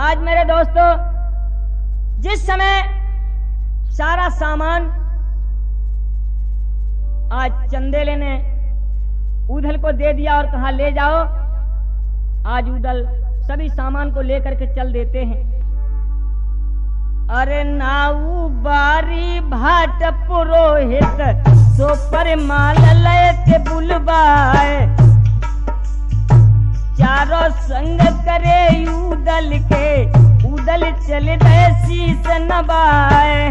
आज मेरे दोस्तों, जिस समय सारा सामान आज चंदेले ने उधल को दे दिया और कहा ले जाओ, आज उधल सभी सामान को लेकर के चल देते हैं। अरे नाऊ बारी भाट पुरोहित सो पर माल लय के बुलवाए, चारों संग करे उदल के, उदल चले गए शीस नवाए।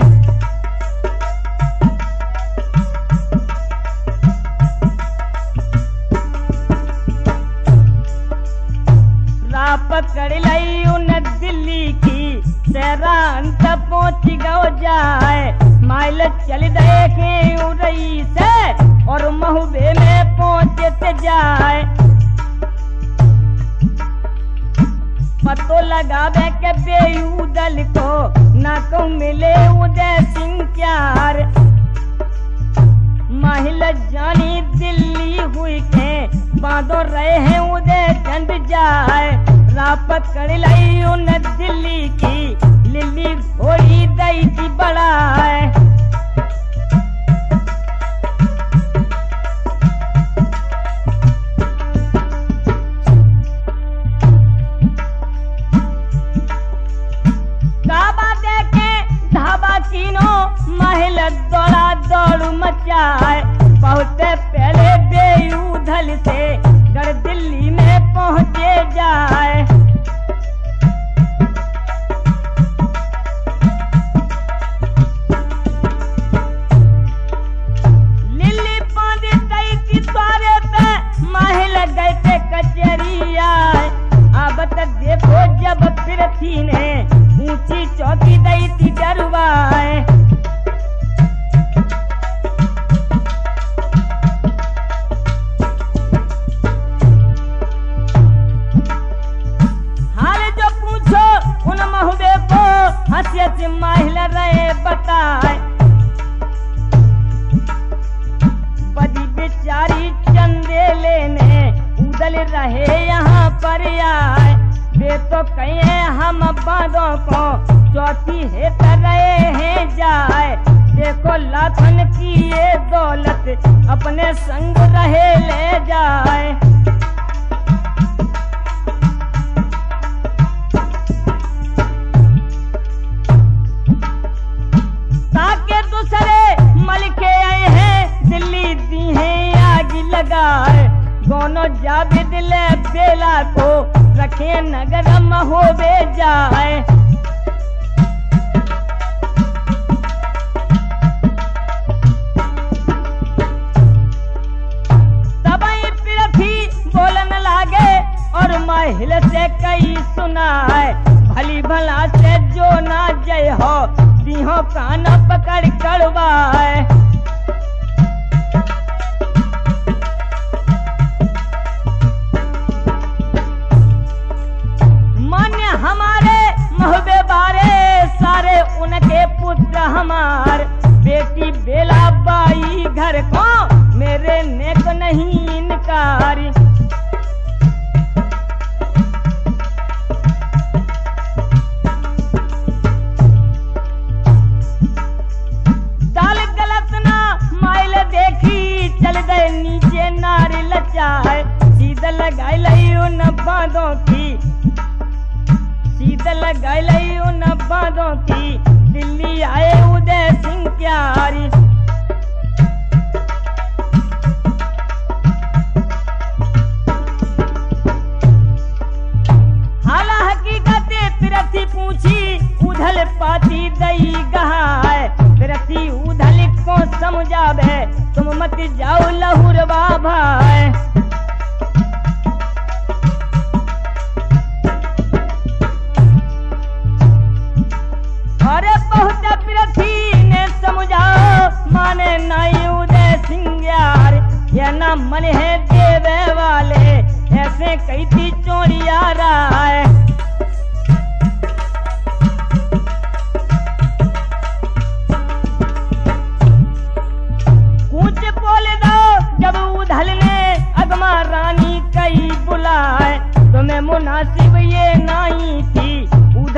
पकड़ लई उन दिल्ली की, तेरा अंत पहुंच गो जाए, माइल चल देखे उड़ई से और महुबे में पहुंचते जाए। पतो लगावे के बेउदल को, ना को मिले उदय सिंह प्यार, महिल जानी दिल्ली हुई के, बांधो रहे हैं उदय चंद जाए। रापत कर लाई उन दिल्ली की, लिल्ली घोड़ी दई की बढ़ाए। काबा देखे धाबा कीनो, महिल दौड़ा दौड़ मचाए, पहुंचे पहले बेउधल से गढ़ दिल्ली में पहुंचे जाए। लिल्ली पांदी दई की द्वारे पे, महिल गए थे कचहरी आए। अब तक देखो जब पृथ्वी ने ऊंची चौकी दई थी डरवाए। हंसियत महिला रहे बताए, बड़ी बेचारी चंदेले ने उदल रहे यहाँ पर आए। वे तो कहे हम बांधों को चौथी हेत रहे हैं जाए, देखो लाखन की ये दौलत अपने संग रहे ले जाए। ताके दूसरे मलिके आए हैं, दिल्ली दी है आग लगाए। दोनों जाबिद ले बेला को, रखे नगर महोबे जाए। तबई पृथ्वी बोलन लागे और महिल से कई सुनाए, भली भला से जो ना जय हो, दिहो कान पकड़ कड़वाए। मान्य हमारे महुबे बारे, सारे उनके पुत्र हमार, बेटी बेला बाई घर को, मेरे नेक नहीं इनकारी। चल गए नीचे नारी लचाए, सीधा लगाई लई उन बांधों की, सीधा लगाई लई उन बांधों की, दिल्ली आए उदय सिंह प्यारी। हाला हकीकत पृथ्वी पूछी, उधल पाती दई गहाए, पृथ्वी उधल को समझावे, तुम मत जाओ लहुरवा भाई। अरे बहुत पृथ्वी ने समझाओ, माने नहीं उदय सिंह यार, ये ना मन है देवे वाले, ऐसे कई थी चोरिया रहा है। जब उधल ने अगमा रानी कई बुलाए, तुम्हें मुनासिब ये नहीं थी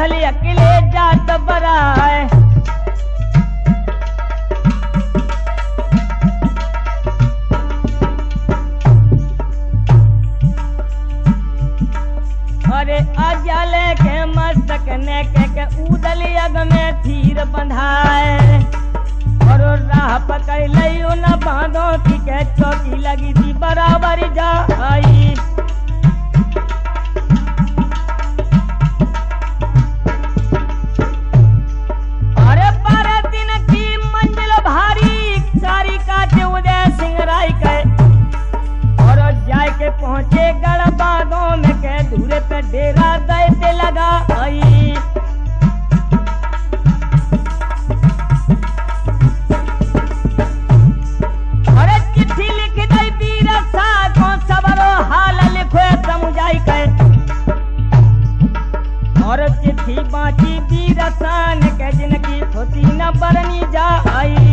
चले के मस्तक ने के उदल यग में तीर बंधाए और राह पकड़ लियो न बांधो की के चौकी लगी थी बराबर जाई। अरे 12 दिन की मंजिल भारी सारी काटे उदय सिंह राय के और जाए के पहुंचे गढ़ बांधों में के धूरे पे डेरा दैते लगा आई। अरे चिट्ठी लिख दई वीर सा को सबरो हाल लिखो समुझाई के और चिट्ठी बाकी वीर सान के जिनकी खुशी न बरनी जाई।